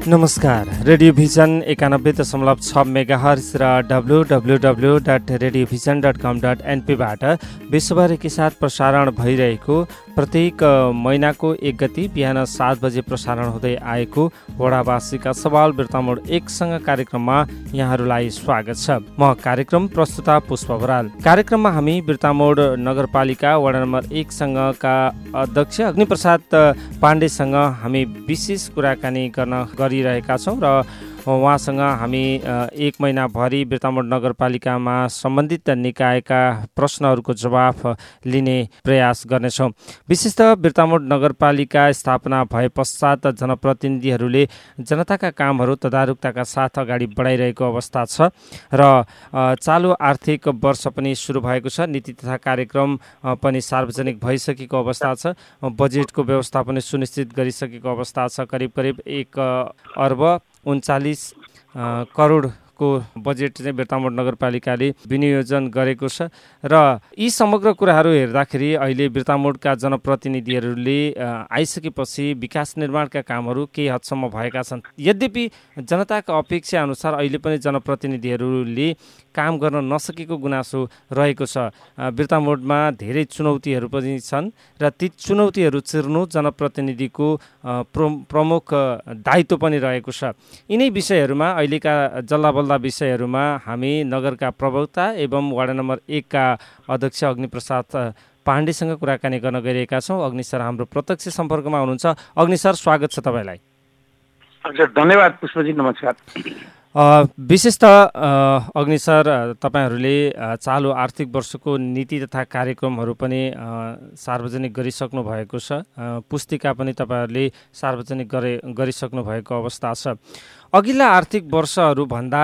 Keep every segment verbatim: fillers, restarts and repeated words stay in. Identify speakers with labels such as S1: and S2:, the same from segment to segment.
S1: नमस्कार, radio vision एकानब्बे दशमलव छ मेगाहर्ज र W W W dot radio vision dot com dot एनपीबाट विश्वभर एकैसाथ प्रसारण भइरहेको प्रत्येक महिनाको एक गति बिहान सात बजे प्रसारण हुँदै आएको वडावासीका सवाल वृत्तामोड एकसँग कार्यक्रममा यहाँहरूलाई स्वागत छ। म कार्यक्रम प्रस्तुता पुष्प बराल। कार्यक्रममा हामी वृत्तामोड नगरपालिका वडा नम्बर एकसँगका अध्यक्ष अग्निप्रसाद पाण्डेसँग हामी विशेष कुराकानी गर्न गरिरहेका छौँ र उहाँसँग हामी एक महिनाभरि वृत्तामोड नगरपालिकामा सम्बन्धित निकायका प्रश्नहरूको जवाफ लिने प्रयास गर्नेछौँ। विशेषतः वृत्तामोड नगरपालिका स्थापना भए पश्चात जनप्रतिनिधिहरूले जनताका कामहरू तदारुकताका साथ अगाडि बढाइरहेको अवस्था छ र चालु आर्थिक वर्ष पनि सुरु भएको छ। नीति तथा कार्यक्रम पनि सार्वजनिक भइसकेको अवस्था छ। बजेटको व्यवस्था पनि सुनिश्चित गरिसकेको अवस्था छ। करिब करिब एक अर्ब उन्चालिस करोडको बजेट चाहिँ वृत्तामोड नगरपालिकाले विनियोजन गरेको छ र यी समग्र कुराहरू हेर्दाखेरि अहिले वृत्तामोडका जनप्रतिनिधिहरूले आइसकेपछि विकास निर्माणका कामहरू केही हदसम्म भएका छन्। यद्यपि जनताका अपेक्षा अनुसार अहिले पनि जनप्रतिनिधिहरूले काम गर्न नसकेको गुनासो रहेको छ। वृत्तामोडमा धेरै चुनौतीहरू पनि छन् र ती चुनौतीहरू चिर्नु जनप्रतिनिधिको प्रमुख दायित्व पनि रहेको छ। यिनै विषयहरूमा अहिलेका जल्लाबल्दा विषयहरूमा हामी नगरका प्रवक्ता एवं वार्ड नम्बर एकका अध्यक्ष अग्निप्रसाद पाण्डेसँग कुराकानी गर्न गइरहेका छौँ। अग्नि सर हाम्रो प्रत्यक्ष सम्पर्कमा हुनुहुन्छ। अग्नि सर, स्वागत छ तपाईँलाई।
S2: हजुर, धन्यवाद पुष्पजी, नमस्कार।
S1: विशेषतः अग्नि सर, तपाईँहरूले चालु आर्थिक वर्षको नीति तथा कार्यक्रमहरू पनि सार्वजनिक गरिसक्नु भएको छ। पुस्तिका पनि तपाईँहरूले सार्वजनिक गरे गरिसक्नु भएको अवस्था छ। अघिल्ला आर्थिक वर्षहरूभन्दा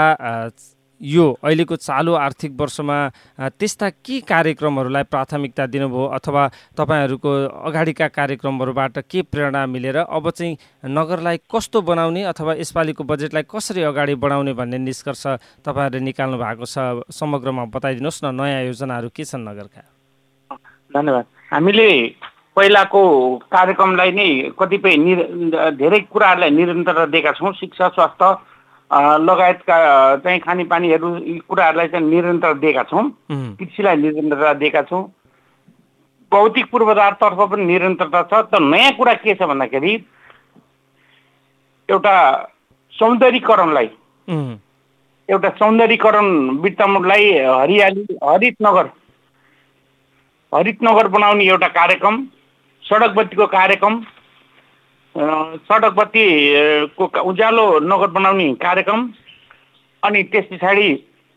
S1: यो अहिलेको चालु आर्थिक वर्षमा त्यस्ता के कार्यक्रमहरूलाई प्राथमिकता दिनुभयो अथवा तपाईँहरूको अगाडिका कार्यक्रमहरूबाट के प्रेरणा मिलेर अब चाहिँ नगरलाई कस्तो बनाउने अथवा यसपालिको बजेटलाई कसरी अगाडि बढाउने भन्ने निष्कर्ष तपाईँहरूले निकाल्नु भएको छ, समग्रमा बताइदिनुहोस् न। नयाँ योजनाहरू के छन् नगरका?
S2: धन्यवाद। हामीले पहिलाको कार्यक्रमलाई नै कतिपय धेरै कुराहरूलाई निरन्तरता दिएका छौँ। शिक्षा, स्वास्थ्य लगायतका चाहिँ खानेपानीहरू यी कुराहरूलाई चाहिँ निरन्तर दिएका छौँ। कृषिलाई निरन्तरता दिएका छौँ। भौतिक पूर्वाधारतर्फ पनि निरन्तरता छ। त नयाँ कुरा के छ भन्दाखेरि एउटा सौन्दर्यीकरणलाई एउटा सौन्दर्यीकरण वृत्तामोडलाई हरियाली हरित नगर हरित नगर बनाउने एउटा कार्यक्रम, सडक बत्तीको कार्यक्रम, सडक बत्तीको उज्यालो नगर बनाउने कार्यक्रम, अनि त्यस पछाडि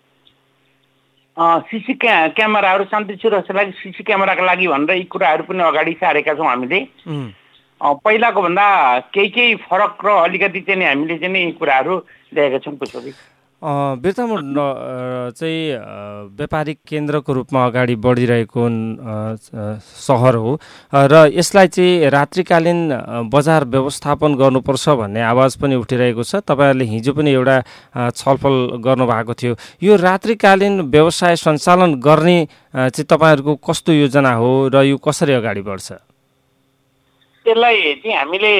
S2: सिसी क्या क्यामेराहरू शान्ति सुरक्षाको लागि सिसी क्यामेराको लागि भनेर यी कुराहरू पनि अगाडि सारेका छौँ हामीले। पहिलाको भन्दा केही केही फरक र अलिकति चाहिँ हामीले चाहिँ यी कुराहरू ल्याएका छौँ। पुष्पजी,
S1: वृत्तामोड चाहिँ व्यापारिक केन्द्रको रूपमा अगाडि बढिरहेको सहर हो र यसलाई चाहिँ रात्रिकालीन बजार व्यवस्थापन गर्नुपर्छ भन्ने आवाज पनि उठिरहेको छ। तपाईँहरूले हिजो पनि एउटा छलफल गर्नुभएको थियो। यो रात्रिकालीन व्यवसाय सञ्चालन गर्ने चाहिँ तपाईँहरूको कस्तो योजना हो र यो कसरी अगाडि बढ्छ?
S2: त्यसलाई चाहिँ हामीले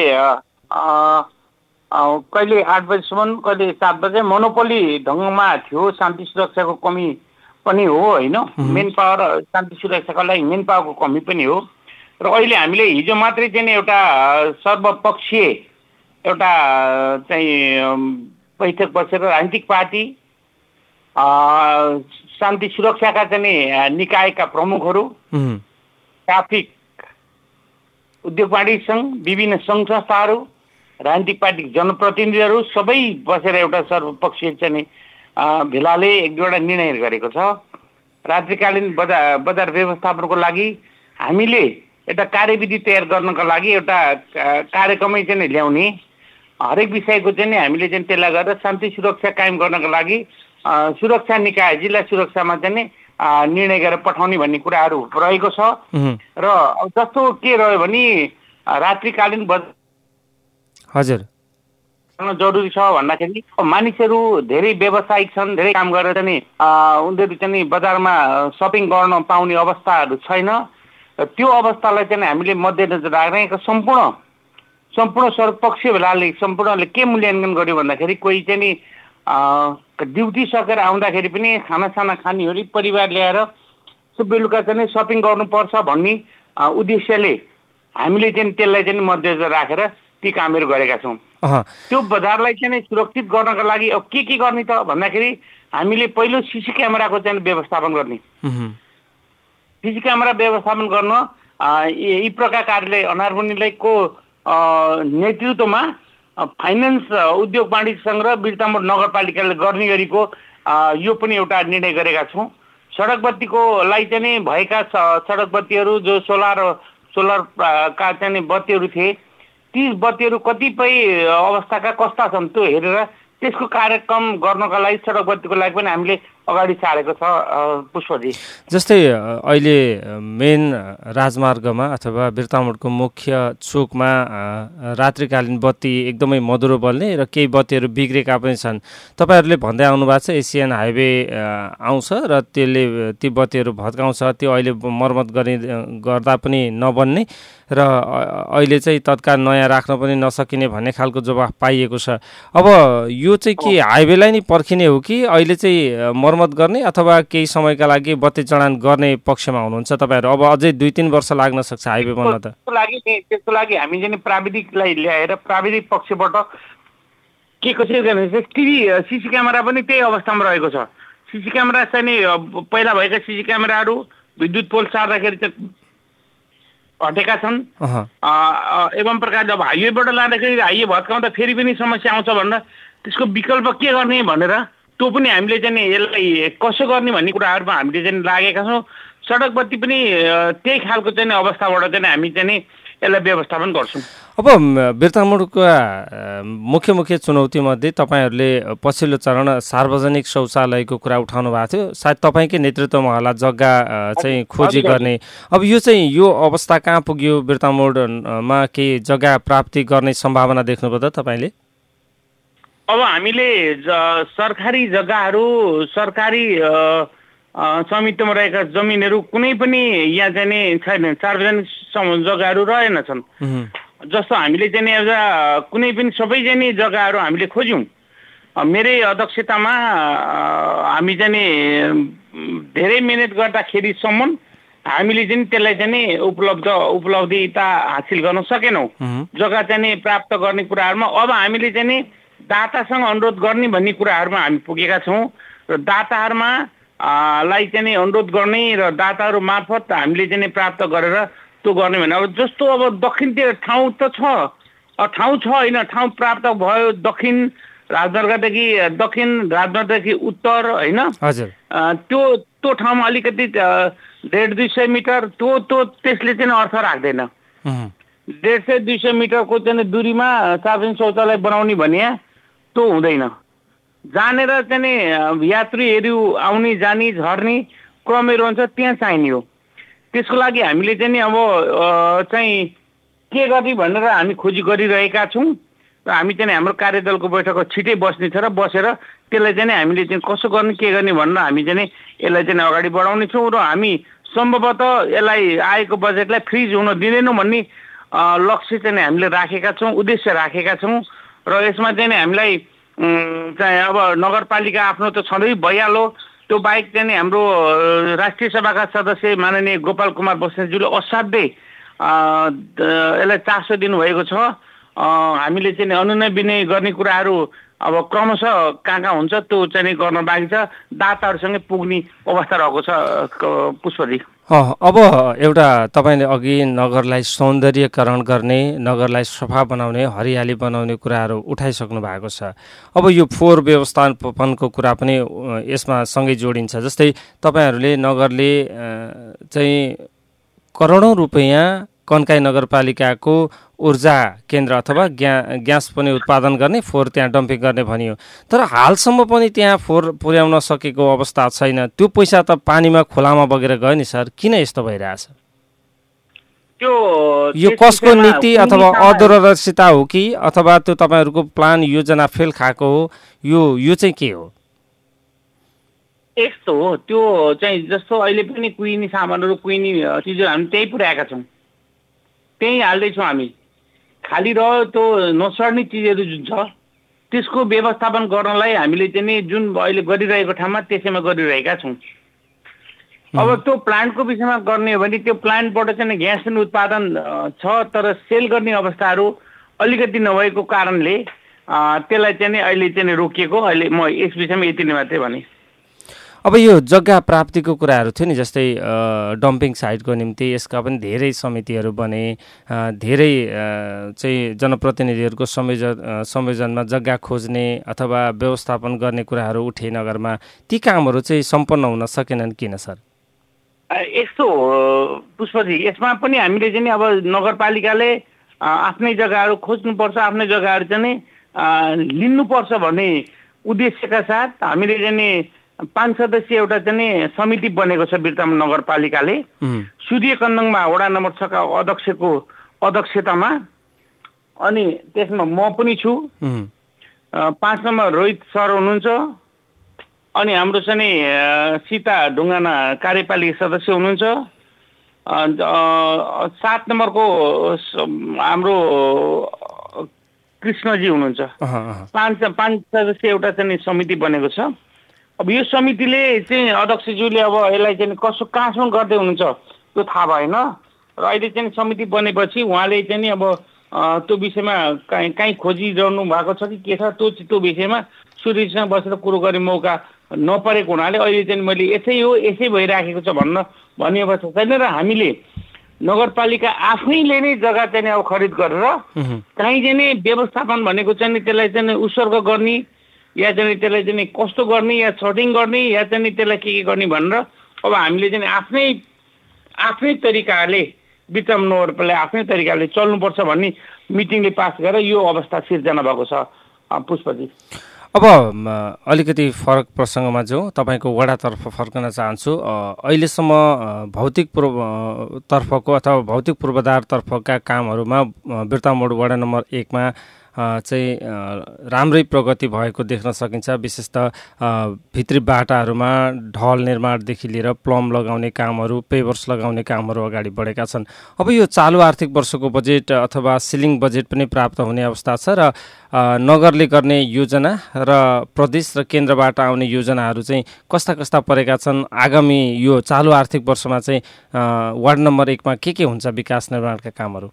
S2: कहिले आठ बजीसम्म, कहिले सात बजे मोनोपोली ढङ्गमा थियो। शान्ति सुरक्षाको कमी पनि हो, होइन, मेन पावर शान्ति सुरक्षाको लागि मेन पावरको कमी पनि हो। र अहिले हामीले हिजो मात्रै चाहिँ एउटा सर्वपक्षीय एउटा चाहिँ बैठक बसेर राजनीतिक पार्टी, शान्ति सुरक्षाका चाहिँ निकायका प्रमुखहरू, ट्राफिक उद्योग वाणिज्य सङ्घ, विभिन्न सङ्घ संस्थाहरू, राजनीतिक पार्टीको जनप्रतिनिधिहरू सबै बसेर एउटा सर्वपक्षीय चाहिँ भेलाले एक दुईवटा निर्णय गरेको छ। रात्रिकालीन बजार बजार व्यवस्थापनको लागि हामीले एउटा कार्यविधि तयार गर्नको लागि एउटा कार्यक्रमै चाहिँ ल्याउने, हरेक विषयको चाहिँ हामीले चाहिँ त्यसलाई गरेर शान्ति सुरक्षा कायम गर्नको लागि सुरक्षा निकाय, जिल्ला सुरक्षामा चाहिँ निर्णय गरेर पठाउने भन्ने कुराहरू रहेको छ। र जस्तो के रह्यो भने रात्रिकालीन बजार
S1: हजुर
S2: जरुरी छ भन्दाखेरि मानिसहरू धेरै व्यावसायिक छन्, धेरै काम गरेर चाहिँ उनीहरू चाहिँ बजारमा सपिङ गर्न पाउने अवस्थाहरू छैन। त्यो अवस्थालाई चाहिँ हामीले मध्यनजर राख्ने सम्पूर्ण सम्पूर्ण सर्वपक्षीयले सम्पूर्णले के मूल्याङ्कन गर्यो भन्दाखेरि कोही चाहिँ नि ड्युटी सकेर आउँदाखेरि पनि खानासाना खानेहरू परिवार ल्याएर बेलुका चाहिँ सपिङ गर्नुपर्छ भन्ने उद्देश्यले हामीले चाहिँ त्यसलाई चाहिँ मध्यनजर राखेर ती कामहरू गरेका छौँ। त्यो बजारलाई चाहिँ सुरक्षित गर्नको लागि अब के के गर्ने त भन्दाखेरि हामीले पहिलो सिसी क्यामेराको चाहिँ व्यवस्थापन गर्ने। सिसी क्यामेरा व्यवस्थापन गर्न यी प्रकार कार्यालय अनारमुनिको नेतृत्वमा फाइनेन्स उद्योग वाणिज्य सङ्घ र बिर्तामोड नगरपालिकाले गर्ने गरीको यो पनि एउटा निर्णय गरेका छौँ। सडक बत्तीको लागि चाहिँ भएका सडक बत्तीहरू जो सोलर सोलर का चाहिँ बत्तीहरू थिए ती बत्तीहरू कतिपय अवस्थाका कस्ता छन् त्यो हेरेर त्यसको कार्यक्रम गर्नका लागि सडक बत्तीको लागि पनि हामीले अगाडि सारेको छ पुष्पजी।
S1: जस्तै अहिले मेन राजमार्गमा अथवा बिर्तामोडको मुख्य चोकमा रात्रिकालीन बत्ती एकदमै मधुरो बल्ने र केही बत्तीहरू बिग्रेका पनि छन्। तपाईँहरूले भन्दै आउनु भएको छ एसियन हाइवे आउँछ र त्यसले ती बत्तीहरू भत्काउँछ, त्यो अहिले मर्मत गर्ने गर्दा पनि नबन्ने र अहिले चाहिँ तत्काल नयाँ राख्न पनि नसकिने भन्ने खालको जवाफ पाइएको छ। अब यो चाहिँ के हाइवेलाई नै पर्खिने हो कि अहिले चाहिँ मर्मत गर्ने अथवा केही समयका लागि बत्ती जडान गर्ने पक्षमा हुनुहुन्छ तपाईँहरू? अब अझै दुई तिन वर्ष लाग्न सक्छ हाइवे बन्न त।
S2: त्यसको लागि त्यसको लागि हामी चाहिँ प्राविधिकलाई ल्याएर प्राविधिक पक्षबाट के कसरी गर्ने टिभी सिसी क्यामेरा पनि त्यही अवस्थामा रहेको छ। सिसी क्यामेरा चाहिँ पहिला भएका सिसी क्यामेराहरू विद्युत पोल सार्दाखेरि चाहिँ हटेका छन्। एवं प्रकारले अब हाइवेबाट लाँदाखेरि हाइवे भत्काउँदा फेरि पनि समस्या आउँछ भनेर त्यसको विकल्प के गर्ने भनेर त्यो पनि हामीले चाहिँ यसलाई कसो गर्ने भन्ने कुराहरूमा हामीले चाहिँ लागेका छौँ। सडक बत्ती पनि त्यही खालको चाहिँ अवस्थाबाट चाहिँ हामी चाहिँ यसलाई व्यवस्थापन गर्छौँ।
S1: अब बिर्तामोडका मुख्य मुख्य चुनौतीमध्ये तपाईँहरूले पछिल्लो चरण सार्वजनिक शौचालयको कुरा उठाउनु भएको थियो, सायद तपाईँकै नेतृत्वमा होला जग्गा चाहिँ खोजी गर्ने। अब यो चाहिँ यो अवस्था कहाँ पुग्यो? बिर्तामोडमा केही जग्गा प्राप्ति गर्ने सम्भावना देख्नुभयो त तपाईँले?
S2: अब हामीले सरकारी जग्गाहरू सरकारी समितिमा रहेका जमिनहरू कुनै पनि यहाँ चाहिँ छैन, सार्वजनिक जग्गाहरू रहेनछन्। जस्तो हामीले चाहिँ एउटा कुनै पनि सबै चाहिँ जग्गाहरू हामीले खोज्यौँ। मेरै अध्यक्षतामा हामी चाहिँ धेरै मिहिनेत गर्दाखेरिसम्म हामीले चाहिँ त्यसलाई चाहिँ उपलब्ध उपलब्धिता हासिल गर्न सकेनौँ जग्गा चाहिँ प्राप्त गर्ने कुराहरूमा। अब हामीले चाहिँ दातासँग अनुरोध गर्ने भन्ने कुराहरूमा हामी पुगेका छौँ र दाताहरूमा लाई चाहिँ अनुरोध गर्ने र दाताहरू मार्फत हामीले चाहिँ प्राप्त गरेर त्यो गर्ने भने अब जस्तो अब दक्षिणतिर ठाउँ त छ, ठाउँ छ होइन, ठाउँ प्राप्त भयो दक्षिण राजमार्गदेखि दक्षिण राजमार्गदेखि उत्तर होइन, त्यो त्यो ठाउँमा अलिकति डेढ दुई सय मिटर त्यो त्यो त्यसले चाहिँ अर्थ राख्दैन। डेढ सय दुई सय मिटरको चाहिँ दुरीमा सार्वजनिक शौचालय बनाउने भने त्यो हुँदैन। जानेर चाहिँ यात्रीहरू आउने जाने झर्ने क्रमहरू हुन्छ त्यहाँ चाहिने हो। त्यसको लागि हामीले चाहिँ अब चाहिँ के गर्ने भनेर हामी खोजी गरिरहेका छौँ र हामी चाहिँ हाम्रो कार्यदलको बैठक छिटै बस्ने छ र बसेर त्यसलाई चाहिँ हामीले चाहिँ कसो गर्ने के गर्ने भनेर हामी चाहिँ यसलाई चाहिँ अगाडि बढाउने छौँ र हामी सम्भवतः यसलाई आएको बजेटलाई फ्रिज हुन दिँदैनौँ भन्ने लक्ष्य चाहिँ हामीले राखेका छौँ, उद्देश्य राखेका छौँ र यसमा चाहिँ हामीलाई चाहिँ अब नगरपालिका आफ्नो त छँदै भइहाल्यो। त्यो बाहेक चाहिँ हाम्रो राष्ट्रिय सभाका सदस्य माननीय गोपाल कुमार बस्नेतज्यूले असाध्यै यसलाई चासो दिनुभएको छ। हामीले चाहिँ अनुनय विनय गर्ने कुराहरू अब क्रमशः कहाँ कहाँ हुन्छ त्यो चाहिँ गर्न बाँकी छ, दाताहरूसँगै पुग्ने अवस्था रहेको छ पुष्पजी।
S1: अब एउटा तपाईँले अघि नगरलाई सौन्दर्यकरण गर्ने, नगरलाई सफा बनाउने, हरियाली बनाउने कुराहरू उठाइसक्नु भएको छ। अब यो फोहोर व्यवस्थापनको कुरा पनि यसमा सँगै जोडिन्छ। जस्तै तपाईँहरूले नगरले चाहिँ करोडौँ रुपियाँ कन्काई नगरपालिकाको ऊर्जा केन्द्र अथवा ग्या ग्यास पनि उत्पादन गर्ने, फोहोर त्यहाँ डम्पिङ गर्ने भनियो, तर हालसम्म पनि त्यहाँ फोहोर पुर्याउन सकेको अवस्था छैन। त्यो पैसा त पानीमा खोलामा बगेर गयो नि सर, किन यस्तो भइरहेछ?
S2: त्यो
S1: यो कसको नीति अथवा अदूरदर्शिता हो कि अथवा त्यो तपाईँहरूको प्लान योजना फेल खाएको हो? यो यो चाहिँ के हो?
S2: यस्तो हो, त्यो चाहिँ जस्तो अहिले पनि कुहिने सामानहरू कुहिने चिजहरू हामी त्यही पुर्याएका छौँ, त्यही हाल्दैछौँ हामी। खाली रह्यो त्यो नसर्ने चिजहरू जुन छ त्यसको व्यवस्थापन गर्नलाई हामीले चाहिँ नि जुन अहिले गरिरहेको ठाउँमा त्यसैमा गरिरहेका छौँ। अब त्यो प्लान्टको विषयमा गर्ने हो भने त्यो प्लान्टबाट चाहिँ ग्यास पनि उत्पादन छ, तर सेल गर्ने अवस्थाहरू अलिकति नभएको कारणले त्यसलाई चाहिँ नि अहिले चाहिँ रोकिएको। अहिले म यस विषयमा यति नै मात्रै भने।
S1: अब यो जग्गा प्राप्तिको कुराहरू थियो नि, जस्तै डम्पिङ साइटको निम्ति यसका पनि धेरै समितिहरू बने, धेरै चाहिँ जनप्रतिनिधिहरूको संयोजन संयोजनमा जग्गा खोज्ने अथवा व्यवस्थापन गर्ने कुराहरू उठे नगरमा, ती कामहरू चाहिँ सम्पन्न हुन सकेनन् किन सर?
S2: यस्तो पुष्पजी, यसमा पनि हामीले चाहिँ अब नगरपालिकाले आफ्नै जग्गाहरू खोज्नुपर्छ, आफ्नै जग्गाहरू चाहिँ लिनुपर्छ भन्ने उद्देश्यका साथ हामीले चाहिँ पाँच सदस्यीय एउटा चाहिँ समिति बनेको छ बिर्ताम नगरपालिकाले। सूर्य कन्दङमा वडा नम्बर छ का अध्यक्षको अध्यक्षतामा, अनि त्यसमा म पनि छु। पाँच नम्बर रोहित सर हुनुहुन्छ, अनि हाम्रो चाहिँ सीता ढुङ्गाना कार्यपालिका सदस्य हुनुहुन्छ, सात नम्बरको हाम्रो कृष्णजी हुनुहुन्छ। पाँच पाँच सदस्यीय एउटा चाहिँ समिति बनेको छ। अब यो समितिले चाहिँ अध्यक्षज्यूले अब यसलाई चाहिँ कसो कहाँसम्म गर्दै हुनुहुन्छ त्यो थाहा भएन, र अहिले चाहिँ समिति बनेपछि उहाँले चाहिँ नि अब त्यो विषयमा कहीँ कहीँ खोजिरहनु भएको छ कि के छ त्यो त्यो विषयमा सूर्यसँग बसेर कुरो गर्ने मौका नपरेको हुनाले अहिले चाहिँ मैले यसै हो यसै भइराखेको छ भन्न भन्ने अवस्था छैन। र हामीले नगरपालिका आफैले नै जग्गा चाहिँ अब खरिद गरेर कहीँ चाहिँ नि व्यवस्थापन भनेको चाहिँ त्यसलाई चाहिँ उत्सर्ग गर्ने या चाहिँ त्यसलाई चाहिँ कस्तो गर्ने या सर्टिङ गर्ने या चाहिँ त्यसलाई के के गर्ने भनेर अब हामीले चाहिँ आफ्नै आफ्नै तरिकाले बिक्रम नगरपालिकाले आफ्नै तरिकाले चल्नुपर्छ भन्ने मिटिङले पास गरेर यो अवस्था सिर्जना भएको छ पुष्पजी।
S1: अब अलिकति फरक प्रसङ्गमा जाउँ, तपाईँको वडातर्फ फर्कन चाहन्छु। अहिलेसम्म भौतिक पूर्व तर्फको अथवा भौतिक पूर्वाधारतर्फका कामहरूमा बिर्तामोड वडा नम्बर एकमा चाहिँ राम्रै प्रगति भएको देख्न सकिन्छ। विशेष त भित्री बाटाहरूमा ढल निर्माणदेखि लिएर प्लम लगाउने कामहरू, पेभर्स लगाउने कामहरू अगाडि बढेका छन्। अब यो चालु आर्थिक वर्षको बजेट अथवा सिलिङ बजेट पनि प्राप्त हुने अवस्था छ र नगरले गर्ने योजना र प्रदेश र केन्द्रबाट आउने योजनाहरू चाहिँ कस्ता कस्ता परेका छन्? आगामी यो चालु आर्थिक वर्षमा चाहिँ वार्ड नम्बर एकमा के के हुन्छ विकास निर्माणका कामहरू?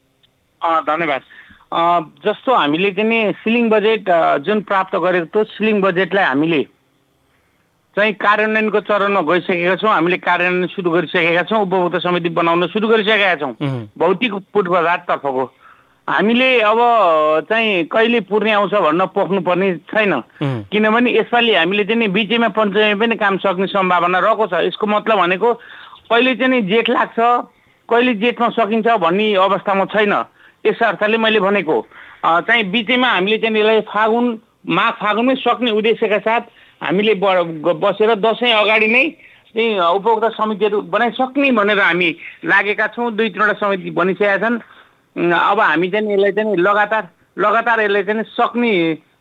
S2: धन्यवाद। जस्तो हामीले चाहिँ नि सिलिङ बजेट जुन प्राप्त गरेको थियो, सिलिङ बजेटलाई हामीले चाहिँ कार्यान्वयनको चरणमा गइसकेका छौँ। हामीले कार्यान्वयन सुरु गरिसकेका छौँ, उपभोक्ता समिति बनाउन सुरु गरिसकेका छौँ। भौतिक पूर्वाधारतर्फको हामीले अब चाहिँ कहिले पुर्ने आउँछ भन्न पोख्नुपर्ने छैन, किनभने यसपालि हामीले चाहिँ नि बिचैमा पञ्चमी पनि काम सक्ने सम्भावना रहेको छ। यसको मतलब भनेको कहिले चाहिँ नि जेठ लाग्छ, कहिले जेठमा सकिन्छ भन्ने अवस्थामा छैन। यस अर्थले मैले भनेको चाहिँ बिचैमा हामीले चाहिँ यसलाई फागुन माघ फागुनमै सक्ने उद्देश्यका साथ हामीले बसेर दसैँ अगाडि नै चाहिँ उपभोक्ता समितिहरू बनाइसक्ने भनेर हामी लागेका छौँ। दुई तिनवटा समिति बनिसकेका छन्। अब हामी चाहिँ यसलाई चाहिँ लगातार लगातार यसलाई चाहिँ सक्ने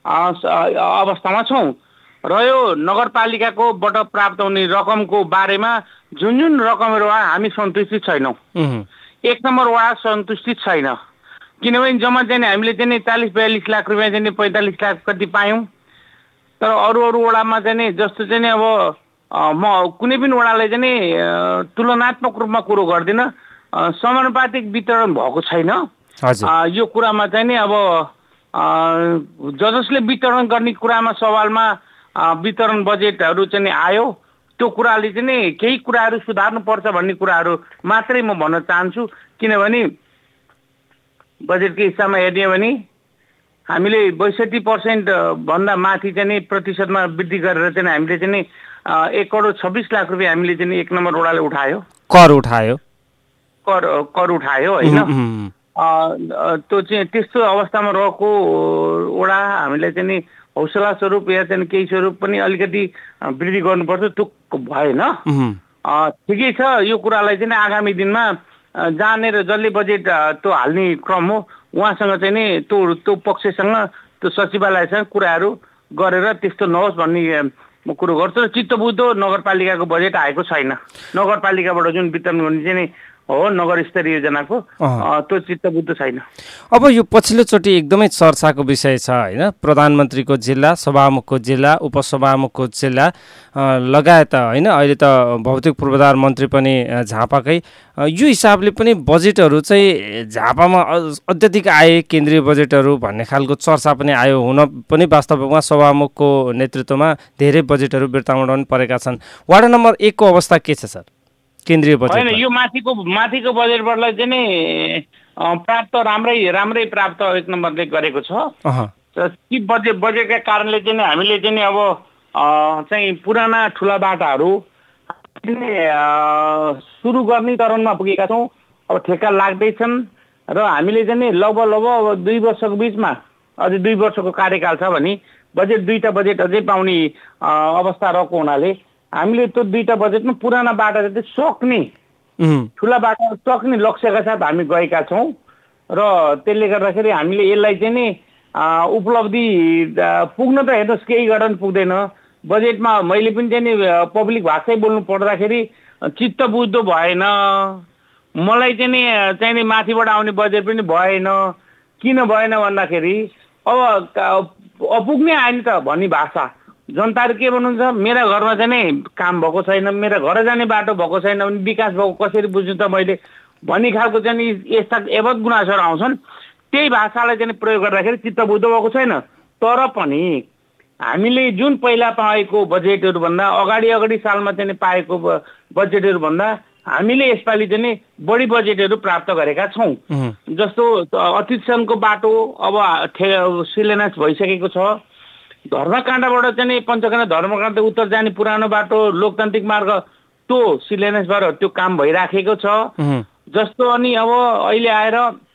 S2: अवस्थामा छौँ। र यो नगरपालिकाकोबाट प्राप्त हुने रकमको बारेमा जुन जुन रकमहरू आयो हामी सन्तुष्टित छैनौँ। एक नम्बर वडा सन्तुष्टित छैन, किनभने जम्मा चाहिँ हामीले चाहिँ चालिस बयालिस लाख रुपियाँ चाहिँ पैँतालिस लाख कति पायौँ। तर अरू अरू वडामा चाहिँ जस्तो चाहिँ अब म कुनै पनि वडालाई चाहिँ तुलनात्मक रूपमा कुरो गर्दिनँ, समानुपातिक वितरण भएको छैन। यो कुरामा चाहिँ नि अब ज जसले वितरण गर्ने कुरामा सवालमा वितरण बजेटहरू चाहिँ आयो, त्यो कुराले चाहिँ केही कुराहरू सुधार्नुपर्छ भन्ने कुराहरू मात्रै म भन्न चाहन्छु। किनभने बजेटको हिसाबमा हेर्ने हो भने हामीले बैसठी पर्सेन्ट भन्दा माथि चाहिँ प्रतिशतमा वृद्धि गरेर चाहिँ हामीले चाहिँ एक करोड छब्बिस लाख रुपियाँ हामीले चाहिँ एक नम्बर वडाले उठायो,
S1: कर उठायो
S2: कर कर उठायो होइन। त्यो चाहिँ त्यस्तो अवस्थामा रहेको वडा हामीले चाहिँ हौसला स्वरूप या चाहिँ केही स्वरूप पनि अलिकति वृद्धि गर्नुपर्छ, त्यो भएन। ठिकै छ, यो कुरालाई चाहिँ आगामी दिनमा जानेर जसले बजेट त्यो हाल्ने क्रम हो उहाँसँग चाहिँ नि त्यो त्यो पक्षसँग त्यो सचिवालयसँग कुराहरू गरेर त्यस्तो नहोस् भन्ने म कुरो गर्छु। र चित्तबुद्धो नगरपालिकाको बजेट आएको छैन। नगरपालिकाबाट जुन वितरण गर्ने चाहिँ हो नगर स्तरीय योजनाको त्यो चित्तबुद्ध छैन।
S1: अब यो पछिल्लोचोटि एकदमै चर्चाको विषय छ होइन, प्रधानमन्त्रीको जिल्ला, सभामुखको जिल्ला, उपसभामुखको जिल्ला लगायत होइन, अहिले त भौतिक पूर्वाधार मन्त्री पनि झापाकै, यो हिसाबले पनि बजेटहरू चाहिँ झापामा अत्यधिक आए केन्द्रीय बजेटहरू भन्ने खालको चर्चा पनि आयो। हुन पनि वास्तवमा सभामुखको नेतृत्वमा धेरै बजेटहरू बिर्ताउन पनि परेका छन्। वार्ड नम्बर एकको अवस्था के छ सर केन्द्रीय बजेट?
S2: होइन, यो माथिको माथिको बजेटबाट चाहिँ नि प्राप्त राम्रै राम्रै प्राप्त एक नम्बरले गरेको छ। ती बजेट बजेटका कारणले चाहिँ हामीले चाहिँ नि अब चाहिँ पुराना ठुला बाटाहरू सुरु गर्ने चरणमा पुगेका छौँ। अब ठेक्का लाग्दैछन् र हामीले चाहिँ नि लगभग लगभग अब दुई वर्षको बिचमा अझै दुई वर्षको कार्यकाल छ भने बजेट दुईवटा बजेट अझै पाउने अवस्था रहेको हुनाले हामीले त्यो दुईवटा बजेटमा पुराना बाटा जति सक्ने ठुला बाटा सक्ने लक्ष्यका साथ हामी गएका छौँ र त्यसले गर्दाखेरि हामीले यसलाई चाहिँ नि उपलब्धि पुग्न त हेर्नुहोस् केही गर्न पुग्दैन। बजेटमा मैले पनि चाहिँ नि पब्लिक भाषै बोल्नु पर्दाखेरि चित्त बुझ्दो भएन, मलाई चाहिँ नि चाहिँ नि माथिबाट आउने बजेट पनि भएन। किन भएन भन्दाखेरि अब अपुग्ने आयो नि त भन्ने भाषा जनताहरू के भन्नुहुन्छ, मेरा घरमा चाहिँ नि काम भएको छैन, मेरा घर जाने बाटो भएको छैन भने विकास भएको कसरी बुझ्नु त मैले भन्ने खालको चाहिँ नि यस्ता एवत गुनासोहरू आउँछन्। त्यही भाषालाई चाहिँ प्रयोग गर्दाखेरि चित्त बुझ्दो भएको छैन। तर पनि हामीले जुन पहिला पाएको बजेटहरूभन्दा अगाडि अगाडि सालमा चाहिँ पाएको बजेटहरूभन्दा हामीले यसपालि चाहिँ नि बढी बजेटहरू प्राप्त गरेका छौँ। जस्तो अतिसनको बाटो अब शिलान्यास भइसकेको छ। धर्मकाण्डबाट चाहिँ नि पञ्चकाण्ड धर्मकाण्ड उत्तर जाने पुरानो बाटो लोकतान्त्रिक मार्ग त्यो शिलान्यास भएर त्यो काम भइराखेको छ। जस्तो अनि अब अहिले आएर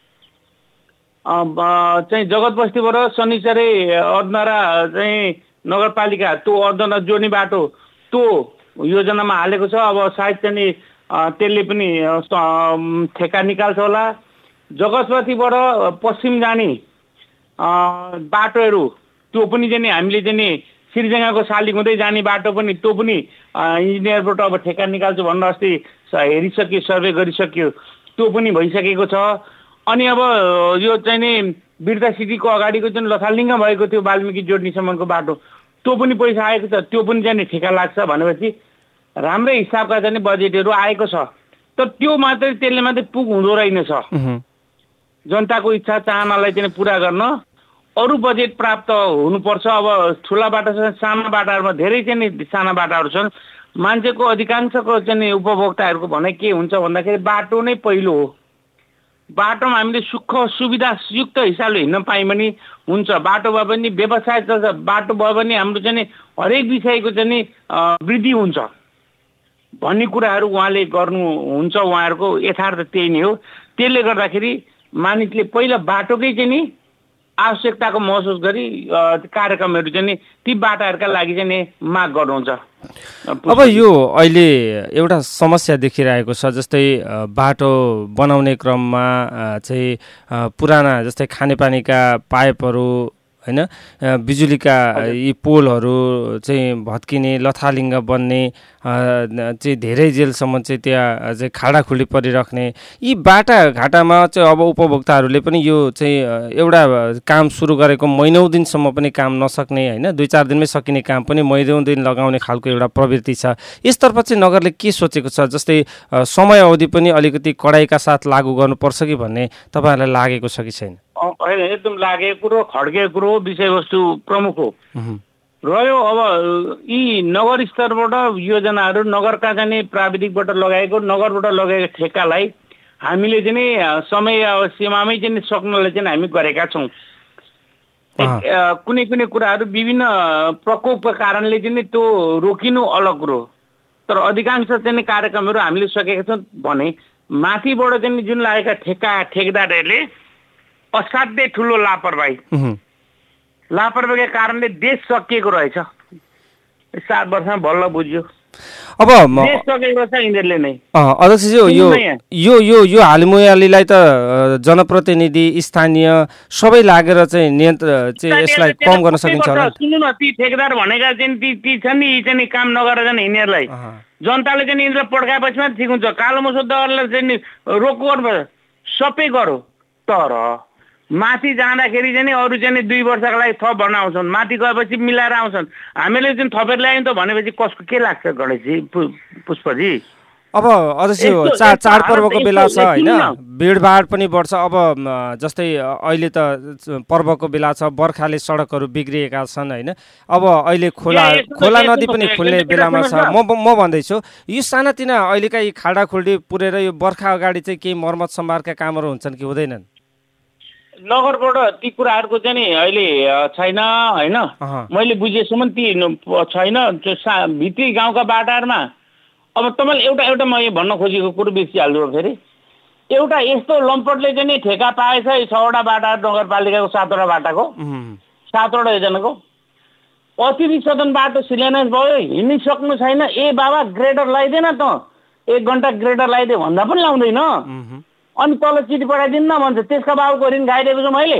S2: चाहिँ जगत बस्तीबाट शनिचरे अर्धनारा चाहिँ नगरपालिका त्यो अर्धनारा जोड्ने बाटो त्यो योजनामा हालेको छ। अब सायद चाहिँ त्यसले पनि ठेक्का निकाल्छ होला। जगतपतिबाट पश्चिम जाने बाटोहरू त्यो पनि चाहिँ हामीले चाहिँ नि सिरिजङ्गाको साली हुँदै जाने बाटो पनि त्यो पनि इन्जिनियरबाट अब ठेक्का निकाल्छु भनेर अस्ति हेरिसक्यो, सर्वे गरिसक्यो, त्यो पनि भइसकेको छ। अनि अब यो चाहिँ नि बिर्ता सिटीको अगाडिको जुन लथालिङ्ग भएको थियो वाल्मिकी जोड्नेसम्मको बाटो त्यो पनि पैसा आएको छ, त्यो पनि चाहिँ नि ठेक्का लाग्छ भनेपछि राम्रै हिसाबका चाहिँ बजेटहरू आएको छ। तर त्यो मात्रै त्यसले मात्रै पुग हुँदो रहेनछ। जनताको इच्छा चाहनालाई चाहिँ पुरा गर्न अरू बजेट प्राप्त हुनुपर्छ। अब ठुला बाटा छ, साना बाटाहरूमा धेरै चाहिँ नि साना बाटाहरू छन्। मान्छेको अधिकांशको चाहिँ नि उपभोक्ताहरूको भनाइ के हुन्छ भन्दाखेरि बाटो नै पहिलो हो। बाटोमा हामीले सुख सुविधायुक्त हिसाबले हिँड्न पायौँ भने हुन्छ। बाटो भए पनि व्यवसाय चल्छ, बाटो भयो भने हाम्रो चाहिँ नि हरेक विषयको चाहिँ नि वृद्धि हुन्छ भन्ने कुराहरू उहाँले गर्नुहुन्छ। उहाँहरूको यथार्थ त्यही नै हो। त्यसले गर्दाखेरि मानिसले पहिला बाटोकै चाहिँ नि आवश्यकताको महसुस गरी कार्यक्रमहरू चाहिँ नि ती बाटाहरूका लागि चाहिँ नि माग गर्नुहुन्छ।
S1: अब यो अहिले एउटा समस्या देखिरहेको छ, जस्तै बाटो बनाउने क्रममा चाहिँ पुराना जस्तै खानेपानीका पाइपहरू होइन, बिजुलीका यी पोलहरू चाहिँ भत्किने, लथालिङ्ग बन्ने, चाहिँ धेरै जेलसम्म चाहिँ त्यहाँ चाहिँ खाडाखुडी परिराख्ने, यी बाटाघाटामा चाहिँ अब उपभोक्ताहरूले पनि यो चाहिँ एउटा काम सुरु गरेको महिनौँ दिनसम्म पनि काम नसक्ने होइन, दुई चार दिनमै सकिने काम पनि महिनौँ दिन लगाउने खालको एउटा प्रवृत्ति छ। यसतर्फ चाहिँ नगरले के सोचेको छ? जस्तै समय अवधि पनि अलिकति कडाइका साथ लागू गर्नुपर्छ कि भन्ने तपाईँहरूलाई लागेको छ कि छैन?
S2: होइन, एकदम लागेको कुरो, खड्केको कुरो, विषयवस्तु प्रमुख हो रह्यो। अब यी नगर स्तरबाट योजनाहरू नगरका चाहिँ प्राविधिकबाट लगाएको नगरबाट लगाएको ठेक्कालाई हामीले चाहिँ समय सीमामै चाहिँ सक्नलाई चाहिँ हामी गरेका छौँ। कुनै कुनै कुराहरू विभिन्न प्रकोपको कारणले चाहिँ त्यो रोकिनु अलग कुरो, तर अधिकांश चाहिँ कार्यक्रमहरू हामीले सकेका छौँ भने माथिबाट चाहिँ जुन लागेका ठेक्का ठेकेदारहरूले असाध्यै ठुलो लापरवाही लापरवाहीका कारणले देश सकिएको रहेछ। सात वर्षमा बल्ल बुझ्यो।
S1: अब
S2: देश सकेको छ यिनीहरूले नै।
S1: अध्यक्षज्यू यो यो यो यो हालिमुहालीलाई त जनप्रतिनिधि स्थानीय सबै लागेर चाहिँ नियन्त्रण चाहिँ यसलाई कम गर्न सकिन्छ होला।
S2: सुन्नु न, ती ठेकेदार भनेका चाहिँ ती ती छन् नि, यी चाहिँ काम नगरेर जाने यिनीहरूलाई जनताले चाहिँ यिनीहरूलाई पड्काएपछि मात्रै ठिक हुन्छ। कालो मुसो दरलाई चाहिँ रोक गर्नुपर्छ, सबै गरौँ। तर माथि जाँदाखेरि चाहिँ अरू चाहिँ दुई वर्षको लागि थप भन्न आउँछन्, माथि गएपछि मिलाएर आउँछन्। हामीले चाहिँ थपेर ल्यायौँ त भनेपछि कसको के लाग्छ गणेशजी, पुष्पजी?
S1: अब अझै चाड चाडपर्वको बेला छ होइन, भिडभाड पनि बढ्छ। अब जस्तै अहिले त पर्वको बेला छ, बर्खाले सडकहरू बिग्रिएका छन् होइन। अब अहिले खोला खोला नदी पनि खुल्ने बेलामा छ। म म भन्दैछु यो सानातिना अहिलेका यी खाडाखुल्डी पुरेर यो बर्खा अगाडि चाहिँ केही मर्मत सम्भारका कामहरू हुन्छन् कि हुँदैनन्?
S2: नगरबाट ती कुराहरूको चाहिँ नि अहिले छैन होइन। मैले बुझेसम्म ती छैन भित्री गाउँका बाटाहरूमा। अब तपाईँले एउटा एउटा म यो भन्न खोजेको कुरो बिर्सिहाल्नु फेरि, एउटा यस्तो लम्पटले चाहिँ नि ठेका पाएछ छवटा बाटा नगरपालिकाको सातवटा बाटाको सातवटा योजनाको। अतिथि सदन बाटो शिलान्यास भयो, हिँडिसक्नु छैन। ए बाबा ग्रेडर लगाइदिएन त, एक घन्टा ग्रेडर लगाइदियो भन्दा पनि लाउँदैन। अनि तल चिठी पठाइदिनु न भन्छ। त्यसका बाबुको ऋण खाइदिएको छु मैले,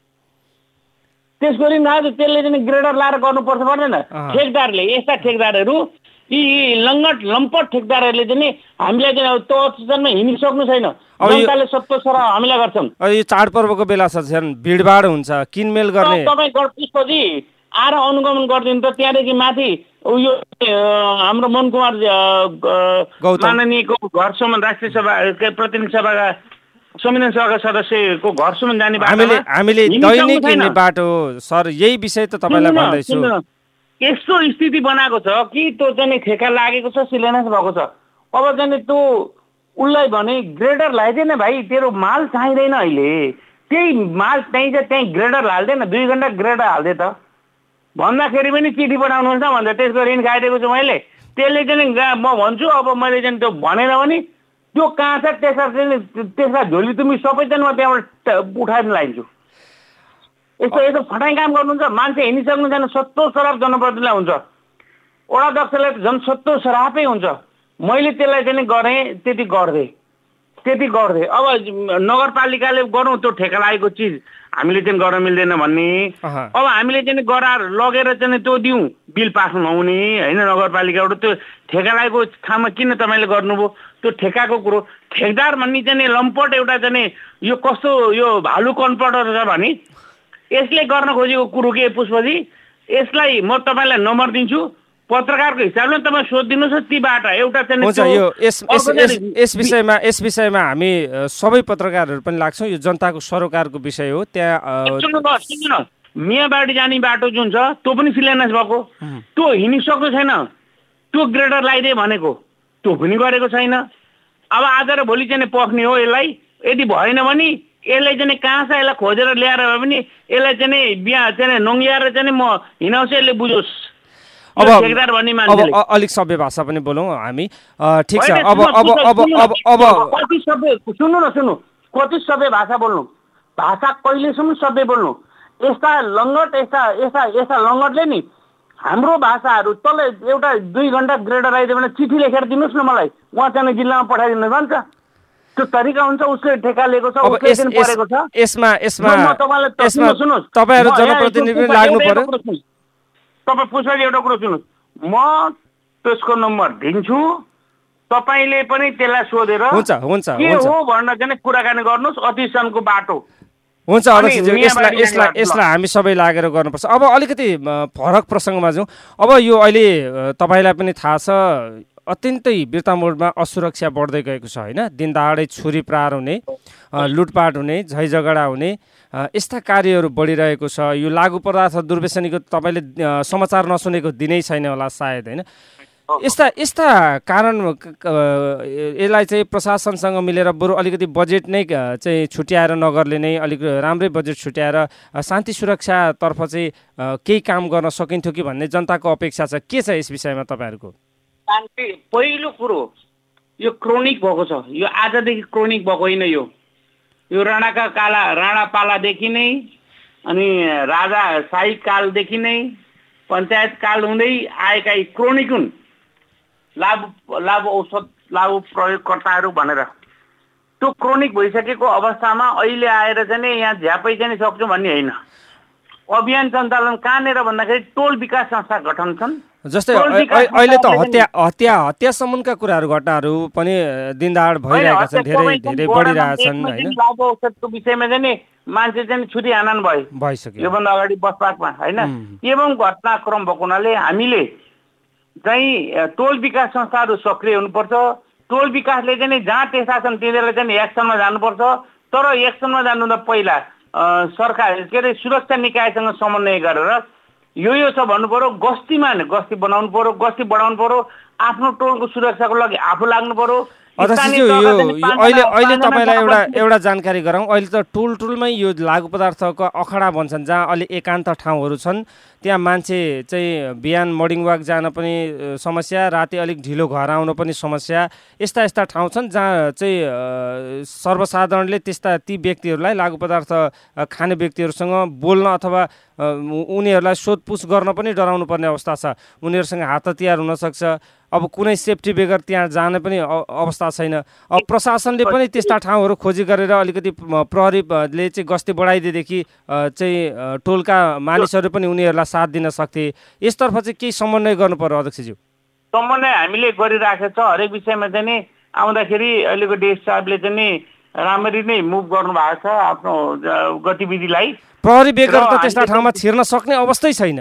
S2: त्यसको ऋण खाएको त्यसले चाहिँ ग्रेडर लाएर गर्नुपर्छ पर्दैन? ठेकदारले, यस्ता ठेकदारहरू, यी लङ्गट लम्पट ठेकदारहरूले चाहिँ हामीलाई चाहिँ त्यो अफिसरमा हिँडिसक्नु छैन। जनताले सत्तो सर हामीलाई गर्छन्।
S1: यो चाडपर्वको बेला छ, झन् भिडभाड हुन्छ, किनमेल गर्ने।
S2: तपाईँ पुष्पजी आएर अनुगमन गरिदिनु त। त्यहाँदेखि माथि उयो हाम्रो मनकुमार माननीयको घरसम्म राष्ट्रिय सभा प्रतिनिधि सभाका संविधान सभाका सदस्यको घरसम्म जाने बाटो
S1: हामीले हामीले दैनिक हिँड्ने बाटो सर, यही विषय त तपाईँलाई भन्दैछु।
S2: यस्तो स्थिति बनाएको छ कि त्यो चाहिँ ठेका लागेको छ, शिलान्यास भएको छ। अब चाहिँ त्यो उसलाई भने ग्रेडर लगाइदिएन भाइ, तेरो माल चाहिँदैन अहिले, त्यही माल चाहिन्छ, त्यहीँ ग्रेडर हाल्दैन, दुई घन्टा ग्रेडर हाल्दे त भन्दाखेरि पनि चिठी पठाउनुहुन्छ भन्छ। त्यसको ऋण खाइदिएको छु मैले। त्यसले चाहिँ म भन्छु अब मैले चाहिँ त्यो भनेर पनि त्यो कहाँ छ त्यसमा चाहिँ त्यसमा झोली तुम्ही सबैजना म त्यहाँबाट उठाएर लाइदिन्छु। यस्तो यस्तो फटाइ काम गर्नुहुन्छ। मान्छे हिँडिसक्नु छैन, सत्तो सराप जनप्रतिनिधिलाई हुन्छ, वडा अध्यक्षलाई झन् सत्तो सरापै हुन्छ। मैले त्यसलाई चाहिँ गरेँ, त्यति गर्दै त्यति गर्दै अब नगरपालिकाले गरौँ त्यो ठेका लागेको चिज हामीले चाहिँ गर्न मिल्दैन भन्ने। अब हामीले चाहिँ गराएर लगेर चाहिँ त्यो दिउँ, बिल पास नहुने होइन नगरपालिकाबाट। त्यो ठेका लागेको ठाउँमा किन तपाईँले गर्नुभयो? त्यो ठेकाको कुरो ठेकदार भन्ने चाहिँ लम्पट एउटा चाहिँ यो कस्तो यो भालु कन्पटहरू छ भने यसले गर्न खोजेको कुरो के पुष्पजी? यसलाई म तपाईँलाई नम्बर दिन्छु, पत्रकारको हिसाबले तपाईँ सोधिदिनुहोस् ती बाटा एउटा चाहिँ
S1: हुन्छ। यो यस यस विषयमा यस विषयमा हामी सबै पत्रकारहरू पनि लाग्छौँ। यो जनताको सरोकारको विषय हो। त्यहाँ
S2: सुन्नु न, मियाबारी जाने बाटो जुन छ त्यो पनि शिलान्यास भएको, त्यो हिँडिसक्नु छैन। त्यो ग्रेडर लगाइदिए भनेको त्यो पनि गरेको छैन। अब आज र भोलि चाहिँ पक्ने हो यसलाई। यदि भएन भने यसलाई चाहिँ कहाँ छ यसलाई खोजेर ल्याएर भए पनि यसलाई चाहिँ बिहा चाहिँ नङ्ग्याएर चाहिँ म हिँडाउँछु, यसले बुझोस्।
S1: अब अब अलिक सभ्य भाषा पनि बोलौँ हामी, ठिक छ? अब अब अब अब अब
S2: कति सभ्य सुन्नु न सुन्नु कति सभ्य भाषा बोल्नु, भाषा कहिलेसम्म सभ्य बोल्नु? यस्ता लङ्गट यस्ता यस्ता यस्ता लङ्गटले नि हाम्रो भाषाहरू तल एउटा दुई घन्टा ग्रेडर आइदियो भने चिठी लेखेर दिनुहोस् न मलाई, उहाँ चाहिँ जिल्लामा पठाइदिनु भन्छ। त्यो तरिका हुन्छ, उसले ठेका लिएको छ, उसले दिन परेको छ।
S1: यसमा यसमा सुन्नुहोस्, तपाईँहरू जनप्रतिनिधि लाग्नु पर्यो।
S2: तपाईँ पुष्पजी एउटा कुरो सुन्नुहोस्, म त्यसको नम्बर दिन्छु, तपाईँले पनि त्यसलाई सोधेर
S1: हुन्छ हुन्छ
S2: के हो भनेर चाहिँ कुराकानी गर्नुहोस्। अतिसनको बाटो
S1: हुन्छ अध्यक्षज्यू, यसलाई यसलाई यसलाई हामी सबै लागेर गर्नुपर्छ। अब अलिकति फरक प्रसङ्गमा जाउँ। अब यो अहिले तपाईँलाई पनि थाहा छ अत्यन्तै वीरतामोडमा असुरक्षा बढ्दै गएको छ होइन। दिनदहाडै छुरी प्रहार हुने, लुटपाट हुने, झैझगडा हुने यस्ता कार्यहरू बढिरहेको छ। यो लागु पदार्थ दुर्व्यसनीको तपाईँले समाचार नसुनेको दिनै छैन होला सायद होइन। यस्ता यस्ता कारण यसलाई चाहिँ प्रशासनसँग मिलेर बरु अलिकति बजेट नै चाहिँ छुट्याएर नगरले नै अलिक राम्रै बजेट छुट्याएर शान्ति सुरक्षातर्फ चाहिँ केही काम गर्न सकिन्थ्यो कि भन्ने जनताको अपेक्षा छ। के छ यस विषयमा तपाईँहरूको?
S2: शान्ति पहिलो कुरो यो क्रोनिक भएको छ, यो आजदेखि क्रोनिक भएको होइन। यो यो राणाका काला राणा पालादेखि नै अनि राजा शाही कालदेखि नै पञ्चायत काल हुँदै आएका क्रोनिक हुन्। लागु लागु औषध लागु प्रयोगकर्ताहरू भनेर त्यो क्रोनिक भइसकेको अवस्थामा अहिले आएर चाहिँ यहाँ झ्यापै चाहिँ सक्छौँ भन्ने होइन। अभियान सञ्चालन कहाँनिर भन्दाखेरि टोल विकास संस्था गठन छन्।
S1: जस्तै अहिले त हत्या हत्या हत्यासम्मका कुराहरू घटनाहरू पनि दिनदहाड भइरहेका छन्, धेरै धेरै बढिरहेका छन् हैन।
S2: लागु औषधको विषयमा चाहिँ मान्छे चाहिँ छुरी आनन भयो
S1: भइसक्यो
S2: योभन्दा अगाडि बसपाकमा हैन। एवं घटनाक्रम भएको हुनाले हामीले चाहिँ टोल विकास संस्थाहरू सक्रिय हुनुपर्छ। टोल विकासले चाहिँ जहाँ त्यस्ता छन् तिनीहरूलाई चाहिँ एक्सनमा जानुपर्छ। तर एक्सनमा जानुभन्दा पहिला सरकार के अरे सुरक्षा निकायसँग समन्वय गरेर यो यो छ भन्नु पर्यो, गस्तीमा गस्ती बनाउनु पर्यो, गस्ती बढाउनु पर्यो, आफ्नो टोलको सुरक्षाको लागि आफू लाग्नु पर्यो।
S1: अध्यक्षज्यू यो अहिले अहिले तपाईँलाई एउटा एउटा जानकारी गराउँ। अहिले त टोल टोलमै यो लागु पदार्थको अखडा बन्छन्, जहाँ अलि एकान्त ठाउँहरू छन् त्यहाँ मान्छे चाहिँ बिहान मर्निङ वाक जान पनि समस्या, राति अलिक ढिलो घर आउन पनि समस्या, यस्ता यस्ता ठाउँ छन् जहाँ चाहिँ सर्वसाधारणले त्यस्ता ती व्यक्तिहरूलाई लागु पदार्थ खाने व्यक्तिहरूसँग बोल्न अथवा उनीहरूलाई सोधपुछ गर्न पनि डराउनु पर्ने अवस्था छ। उनीहरूसँग हात हतियार हुनसक्छ। अब कुनै सेफ्टी बेगर त्यहाँ जाने पनि अवस्था छैन। अब प्रशासनले पनि त्यस्ता ठाउँहरू खोजी गरेर अलिकति प्रहरीले चाहिँ गस्ती बढाइदिएदेखि चाहिँ टोलका मानिसहरू पनि उनीहरूलाई साथ दिन सक्थे। यसतर्फ चाहिँ केही समन्वय गर्नु पर्यो अध्यक्षज्यू।
S2: समन्वय हामीले गरिराखेको छ हरेक विषयमा चाहिँ नि। आउँदाखेरि अहिलेको डेस साहबले चाहिँ नि राम्ररी नै मुभ गर्नु भएको छ आफ्नो गतिविधिलाई।
S1: प्रहरी बेगर त त्यस्ता ठाउँमा छिर्न सक्ने अवस्थै छैन,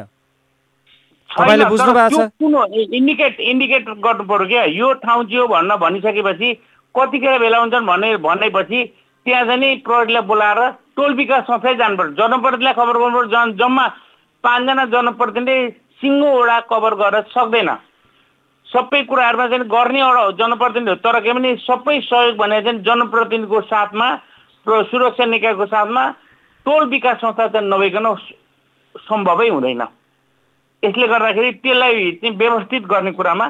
S1: तपाईले बुझ्नु भएको छ।
S2: कुन इन्डिकेट इन्डिकेट गर्नु पर्यो क्या, यो ठाउँ जियो भन्न भनिसकेपछि कतिखेर भेला हुन्छन् भने भनेपछि त्यहाँ चाहिँ नि प्रहरीलाई बोलाएर टोल विकास संस्थै जानुपर्छ। जनप्रतिनिधिलाई खबर गर्नुपर्छ। जन जम्मा पाँचजना जनप्रतिनिधि सिङ्गो वडा कभर गरेर सक्दैन। सबै कुराहरूमा चाहिँ गर्ने एउटा जनप्रतिनिधि हो, तर के भने सबै सहयोग भने चाहिँ जनप्रतिनिधिको साथमा सुरक्षा निकायको साथमा टोल विकास संस्था चाहिँ नभइकन सम्भवै हुँदैन। यसले गर्दाखेरि त्यसलाई चाहिँ व्यवस्थित गर्ने कुरामा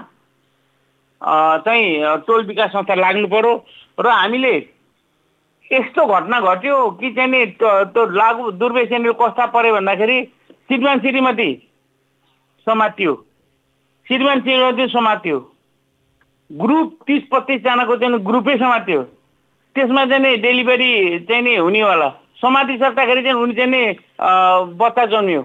S2: चाहिँ टोल विकास संस्था लाग्नु पर्यो। र हामीले यस्तो घटना घट्यो कि चाहिँ नि त्यो लागु दुर्व्यसनीहरू कस्ता पर्यो भन्दाखेरि श्रीमान श्रीमती समातियो, श्रीमान श्रीमती समातियो, ग्रुप तिस पच्चिसजनाको चाहिँ ग्रुपै समातियो। त्यसमा चाहिँ नि डेलिभरी चाहिँ नि हुनेवाला समाति सक्दाखेरि चाहिँ उनी चाहिँ नि बच्चा जन्मियो।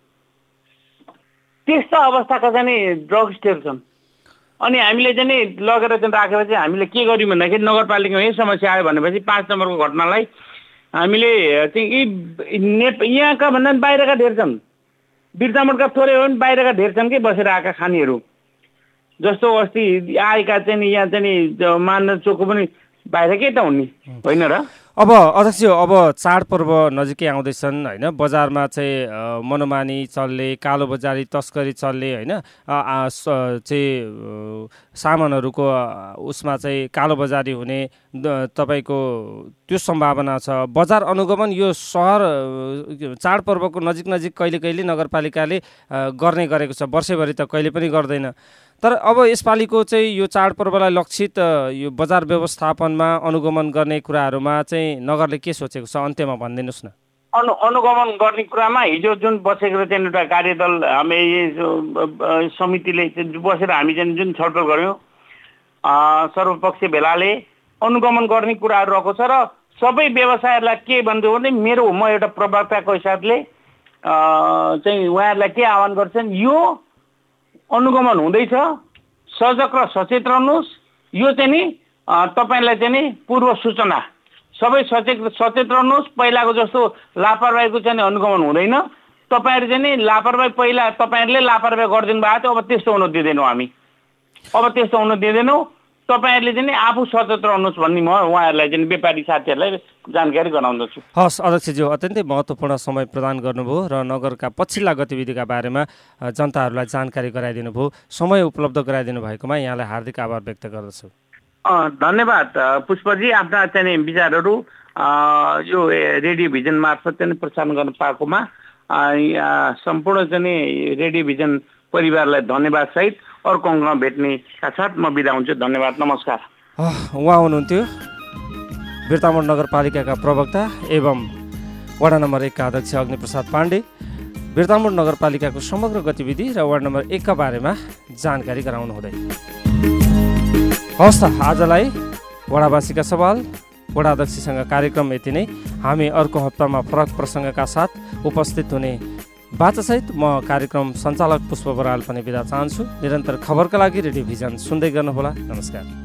S2: त्यस्ता अवस्थाका चाहिँ नि ड्रग्सहरू छन्। अनि हामीले चाहिँ नि लगेर चाहिँ राखेपछि हामीले के गर्यौँ भन्दाखेरि नगरपालिकामा यही समस्या आयो भनेपछि पाँच नम्बरको घटनालाई हामीले चाहिँ यी नेप यहाँका भन्दा पनि बाहिरका धेर छन्। बिर्तामोडका थोरै हो भने बाहिरका धेर छन् कि बसेर आएका खानीहरू। जस्तो अस्ति आएका चाहिँ नि यहाँ चाहिँ नि मान चोकको पनि बाहिरकै त हुने होइन र।
S1: अब अध्यक्ष अब चाडपर्व नजिकै आउँदैछन् होइन, बजारमा चाहिँ मनोमानी चल्ने, कालो बजारी तस्करी चल्ने होइन, चाहिँ सामानहरूको उसमा चाहिँ कालो बजारी हुने तपाईँको त्यो सम्भावना छ। बजार अनुगमन यो सहर चाडपर्वको नजिक नजिक कहिले कहिले नगरपालिकाले गर्ने गरेको छ, वर्षैभरि त कहिले पनि गर्दैन। तर अब यसपालिको चाहिँ यो चाडपर्वलाई लक्षित यो बजार व्यवस्थापनमा अनुगमन गर्ने कुराहरूमा चाहिँ नगरले के सोचेको छ, अन्त्यमा भनिदिनुहोस् न।
S2: अनु अनुगमन गर्ने कुरामा हिजो जुन बसेको चाहिँ एउटा कार्यदल हामी समितिले बसेर हामी चाहिँ जुन छलफल गऱ्यौँ सर्वपक्षीय भेलाले अनुगमन गर्ने कुराहरू रहेको छ। र सबै व्यवसायहरूलाई के भन्छु भने मेरो म एउटा प्रवक्ताको हिसाबले चाहिँ उहाँहरूलाई के आह्वान गर्छन्, यो अनुगमन हुँदैछ, सजग र सचेत रहनुहोस्। यो चाहिँ नि तपाईँलाई चाहिँ नि पूर्व सूचना सबै सचेत सचेत रहनुहोस्। पहिलाको जस्तो लापरवाहीको चाहिँ अनुगमन हुँदैन। तपाईँहरू चाहिँ नि लापरवाही पहिला तपाईँहरूले लापरवाही गरिदिनु भएको थियो, अब त्यस्तो हुन दिँदैनौँ हामी, अब त्यस्तो हुन दिँदैनौँ। तपाईँहरूले चाहिँ नि आफू सचेत रहनुहोस् भन्ने म उहाँहरूलाई चाहिँ व्यापारी साथीहरूलाई जानकारी गराउँदछु।
S1: हस् अध्यक्षज्यू, अत्यन्तै महत्त्वपूर्ण समय प्रदान गर्नुभयो र नगरका पछिल्ला गतिविधिका बारेमा जनताहरूलाई जानकारी गराइदिनु भयो। समय उपलब्ध गराइदिनु भएकोमा यहाँलाई हार्दिक आभार व्यक्त गर्दछु।
S2: धन्यवाद पुष्पजी। आफ्ना चाहिँ विचारहरू यो रेडियो भिजन मार्फत चाहिँ प्रसारण गर्न पाएकोमा सम्पूर्ण चाहिँ रेडियो भिजन परिवारलाई धन्यवाद सहित अर्को अङ्कमा भेट्नेका साथ म बिदा हुन्छु। धन्यवाद, नमस्कार।
S1: उहाँ हुनुहुन्थ्यो बिर्तामोड नगरपालिकाका प्रवक्ता एवं वडा नम्बर एकका अध्यक्ष अग्निप्रसाद पाण्डे बिर्तामोड नगरपालिकाको समग्र गतिविधि र वार्ड नम्बर एकका बारेमा जानकारी गराउनु हुँदै। हवस् त, आजलाई वडावासीका सवाल वडाध्यक्षसँग कार्यक्रम यति नै। हामी अर्को हप्तामा फरक प्रसङ्गका साथ उपस्थित हुने बाचासहित म कार्यक्रम सञ्चालक पुष्प बराल पनि बिदा चाहन्छु। निरन्तर खबरका लागि रेडियो भिजन सुन्दै गर्नुहोला। नमस्कार।